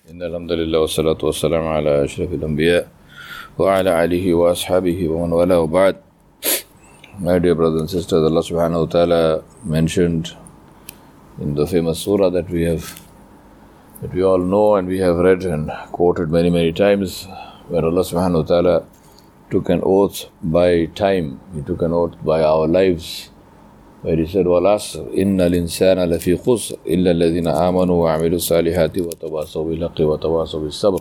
إن الحمد لله والصلاة والسلام على أشرف الأنبياء وعلى آله وأصحابه ومن والاه وبعد. My dear brothers and sisters, Allah subhanahu wa ta'ala mentioned in the famous surah that we all know and we have read and quoted many times, where Allah subhanahu wa ta'ala took an oath by time, He took an oath by our lives, where He said, وَالْعَصْرِ إِنَّ الْإِنسَانَ لَفِي خُسْرٍ إِلَّا الَّذِينَ آمَنُوا وَعَمِلُوا الصَّالِحَاتِ وَتَوَاصَوْا بِالْحَقِّ وَتَوَاصَوْا بِالصَّبْرِ.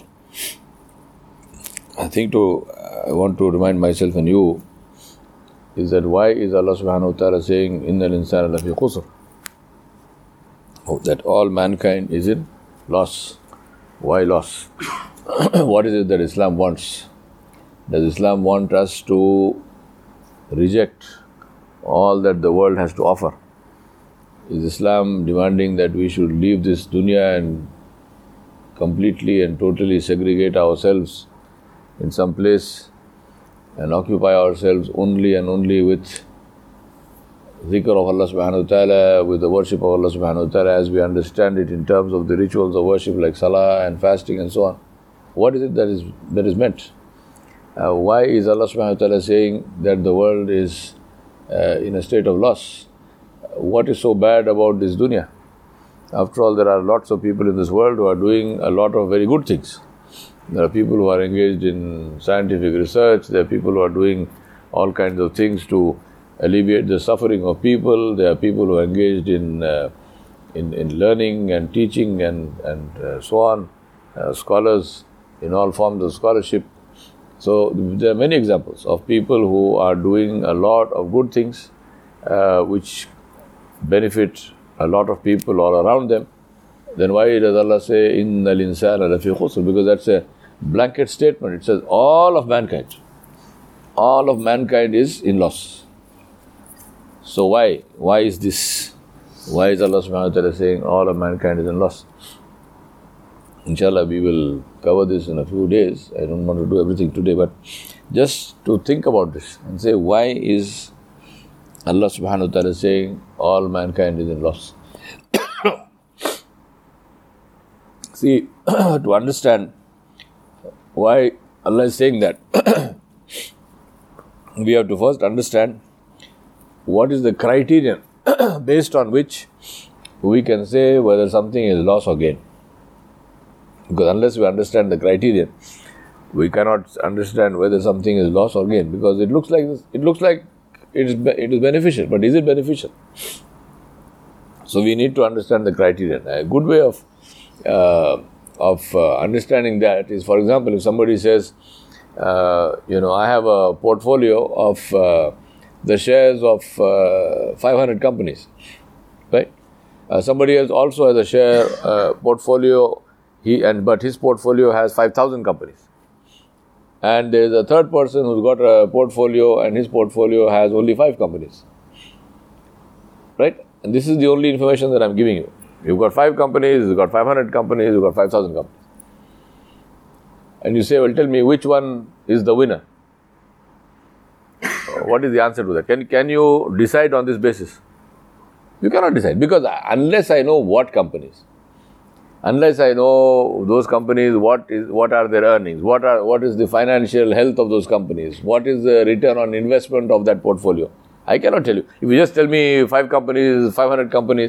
I want to remind myself and you is that why is Allah subhanahu wa ta'ala saying إِنَّ الْإِنسَانَ لَفِي خُسْرٍ? That all mankind is in loss. Why loss? What is it that Islam wants? Does Islam want us to reject all that the world has to offer? Is Islam demanding that we should leave this dunya and completely and totally segregate ourselves in some place and occupy ourselves only and only with zikr of Allah subhanahu wa ta'ala, with the worship of Allah subhanahu wa ta'ala as we understand it in terms of the rituals of worship like salah and fasting and so on? What is it that is meant? Why is Allah subhanahu wa ta'ala saying that the world is in a state of loss? What is so bad about this dunya? After all, there are lots of people in this world who are doing a lot of very good things. There are people who are engaged in scientific research. There are people who are doing all kinds of things to alleviate the suffering of people. There are people who are engaged in learning and teaching and so on. Scholars in all forms of scholarship. So there are many examples of people who are doing a lot of good things which benefit a lot of people all around them. Then why does Allah say إِنَّ الْإِنسَانَ لَفِي خُسْرٍ? Because that's a blanket statement. It says all of mankind is in loss. So why is this? Why is Allah subhanahu wa ta'ala saying all of mankind is in loss? Inshallah, we will cover this in a few days. I don't want to do everything today, but just to think about this and say, why is Allah subhanahu wa ta'ala saying all mankind is in loss? See, to understand why Allah is saying that, we have to first understand what is the criterion based on which we can say whether something is loss or gain. Because unless we understand the criterion, we cannot understand whether something is loss or gain. Because it looks like this. It looks like it is beneficial, but is it beneficial? So we need to understand the criterion. A good way of understanding that is, for example, if somebody says, I have a portfolio of the shares of 500 companies, right? Somebody else also has a share portfolio. But his portfolio has 5,000 companies. And there is a third person who's got a portfolio and his portfolio has only 5 companies. Right? And this is the only information that I'm giving you. You've got 5 companies, you've got 500 companies, you've got 5,000 companies. And you say, well, tell me which one is the winner? What is the answer to that? Can you decide on this basis? You cannot decide, because unless I know what companies, unless I know those companies, what are their earnings, what is the financial health of those companies, what is the return on investment of that portfolio, I cannot tell you. If you just tell me 5 companies, 500 companies,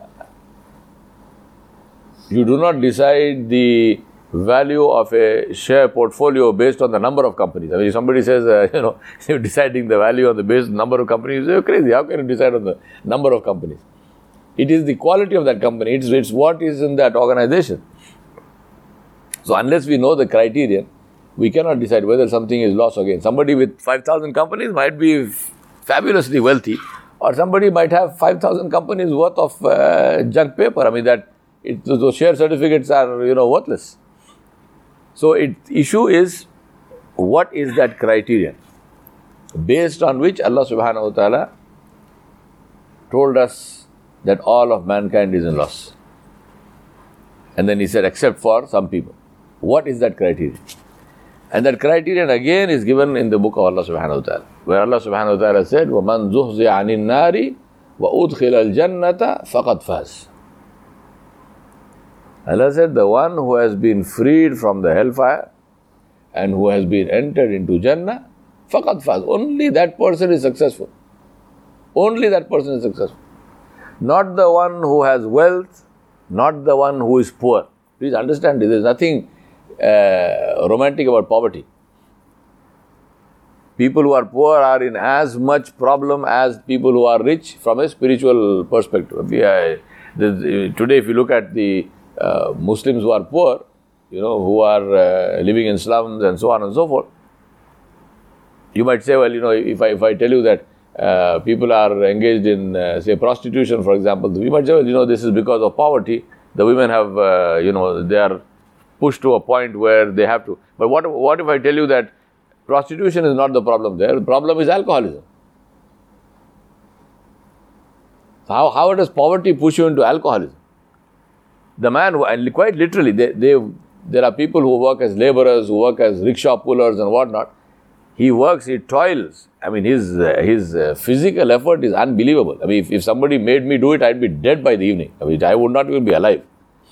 you do not decide the value of a share portfolio based on the number of companies. I mean, if somebody says, you're deciding the value on the base number of companies, you're crazy. How can you decide on the number of companies? It is the quality of that company. It's what is in that organization. So unless we know the criterion, we cannot decide whether something is loss or gain. Somebody with 5,000 companies might be fabulously wealthy, or somebody might have 5,000 companies worth of junk paper. I mean, those share certificates are worthless. So issue is, what is that criterion based on which Allah subhanahu wa ta'ala told us that all of mankind is in loss. And then He said, except for some people. What is that criterion? And that criterion again is given in the book of Allah subhanahu wa ta'ala, where Allah subhanahu wa ta'ala said, وَمَنْ زُحْزِعَ عَنِ النَّارِ وَأُدْخِلَ الْجَنَّةَ فَقَدْ فَازَ. Allah said, the one who has been freed from the hellfire and who has been entered into Jannah, faqad faz. Only that person is successful. Only that person is successful. Not the one who has wealth, not the one who is poor. Please understand this. There is nothing romantic about poverty. People who are poor are in as much problem as people who are rich from a spiritual perspective. Today, if you look at the Muslims who are poor, who are living in slums and so on and so forth, you might say, well, if I tell you that people are engaged in, say, prostitution, for example, you might say, well, this is because of poverty. The women have, they are pushed to a point where they have to. But what if I tell you that prostitution is not the problem there? The problem is alcoholism. How does poverty push you into alcoholism? The man, and quite literally, there are people who work as laborers, who work as rickshaw pullers and whatnot. He works, he toils. I mean, his physical effort is unbelievable. I mean, if somebody made me do it, I'd be dead by the evening. I mean, I would not even be alive.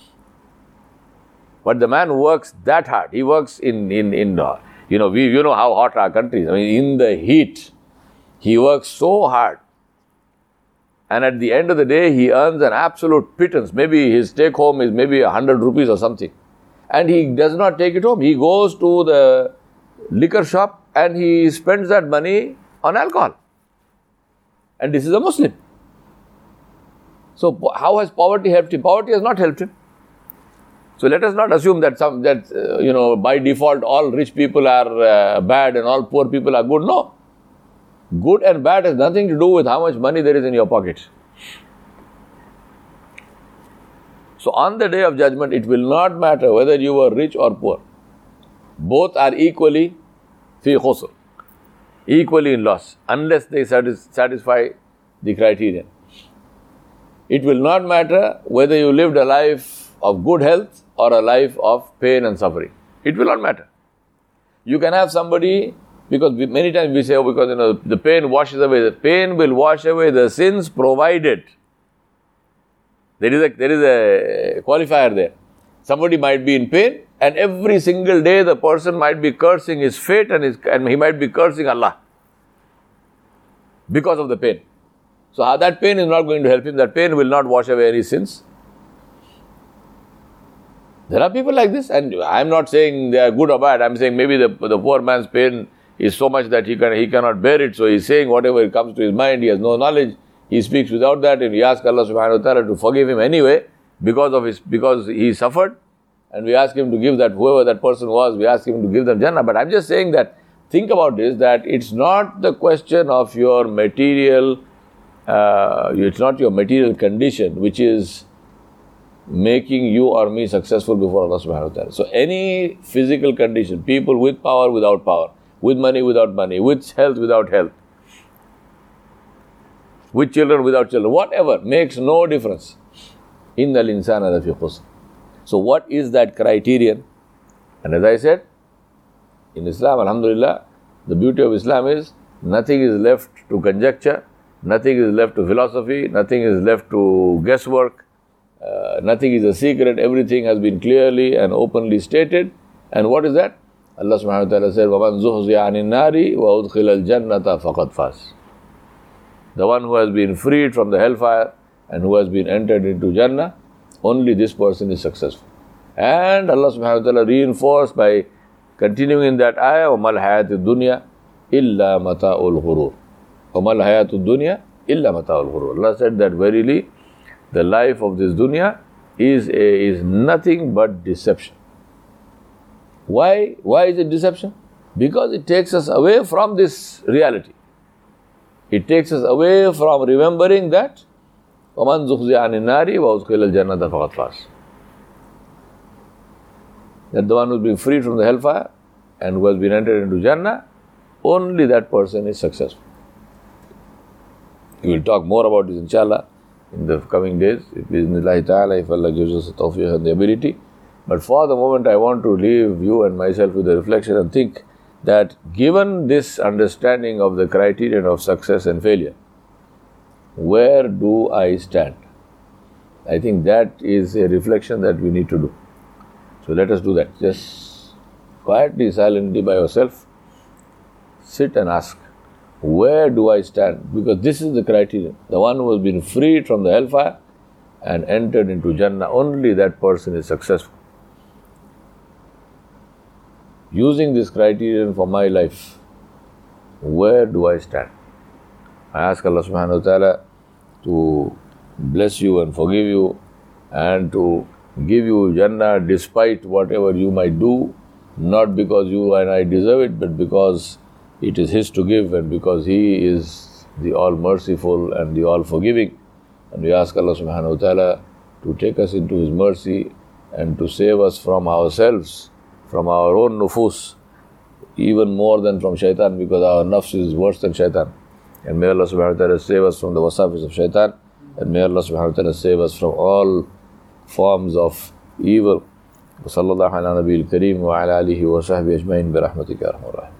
But the man who works that hard, he works in how hot our country is. I mean, in the heat, he works so hard. And at the end of the day, he earns an absolute pittance. Maybe his take home is maybe 100 rupees or something. And he does not take it home. He goes to the liquor shop and he spends that money on alcohol. And this is a Muslim. So how has poverty helped him? Poverty has not helped him. So let us not assume that by default all rich people are bad and all poor people are good. No. Good and bad has nothing to do with how much money there is in your pocket. So on the day of judgment, it will not matter whether you were rich or poor. Both are equally fi khusr, equally in loss, unless they satisfy the criterion. It will not matter whether you lived a life of good health or a life of pain and suffering. It will not matter. You can have somebody, because many times we say, because the pain washes away. The pain will wash away the sins, provided there is a qualifier there. Somebody might be in pain, and every single day the person might be cursing his fate and he might be cursing Allah because of the pain. So that pain is not going to help him. That pain will not wash away any sins. There are people like this, and I am not saying they are good or bad. I am saying maybe the poor man's pain is so much that he cannot bear it. So he is saying whatever comes to his mind. He has no knowledge. He speaks without that, and we ask Allah subhanahu wa ta'ala to forgive him anyway because he suffered, and we ask him to give that, whoever that person was, we ask him to give them Jannah. But I'm just saying that, think about this, that it's not the question of your material, it's not your material condition which is making you or me successful before Allah subhanahu wa ta'ala. So any physical condition, people with power, without power, with money, without money, with health, without health, with children, without children, whatever, makes no difference. Innal insana lafi khusr. So what is that criterion? And as I said, in Islam, alhamdulillah, the beauty of Islam is nothing is left to conjecture, nothing is left to philosophy, nothing is left to guesswork, nothing is a secret, everything has been clearly and openly stated. And what is that? Allah subhanahu wa ta'ala said, وَمَنْ زُحْزِحَ عَنِ النَّارِ وَأُدْخِلَ الْجَنَّةَ فَقَدْ فَازَ. The one who has been freed from the hellfire and who has been entered into Jannah, only this person is successful. And Allah subhanahu wa ta'ala reinforced by continuing in that ayah, وَمَا الْحَيَاةُ الدُّنْيَا إِلَّا مَتَاعُ الْغُرُورِ. وَمَا الْحَيَاةُ الدُّنْيا إِلَّا مَتَاعُ الْغُرُورِ. Allah said that verily the life of this dunya is nothing but deception. Why is it deception? Because it takes us away from this reality. It takes us away from remembering that وَمَنْ زُخْزِحَ عَنِ النَّارِ وَأُدْخِلَ الْجَنَّةَ فَقَدْ فَازَ. That the one who has been freed from the hellfire and who has been entered into Jannah, only that person is successful. We will talk more about this inshallah in the coming days, Bismillah ta'ala, if Allah gives us the tawfiq and the ability. But for the moment, I want to leave you and myself with a reflection and think that given this understanding of the criterion of success and failure, where do I stand? I think that is a reflection that we need to do. So let us do that. Just quietly, silently by yourself, sit and ask, where do I stand? Because this is the criterion. The one who has been freed from the hellfire and entered into Jannah, only that person is successful. Using this criterion for my life, where do I stand? I ask Allah subhanahu wa ta'ala to bless you and forgive you and to give you Jannah despite whatever you might do, not because you and I deserve it, but because it is His to give and because He is the all-merciful and the all-forgiving. And we ask Allah subhanahu wa ta'ala to take us into His mercy and to save us from ourselves, from our own nufus, even more than from shaitan, because our nafs is worse than shaitan. And may Allah subhanahu wa ta'ala save us from the wasafis of shaitan, and may Allah subhanahu wa ta'ala save us from all forms of evil. وصلى الله على نبي الكريم وعلى آله وصحبه أجمعين برحمتك يا أرحم الراحمين.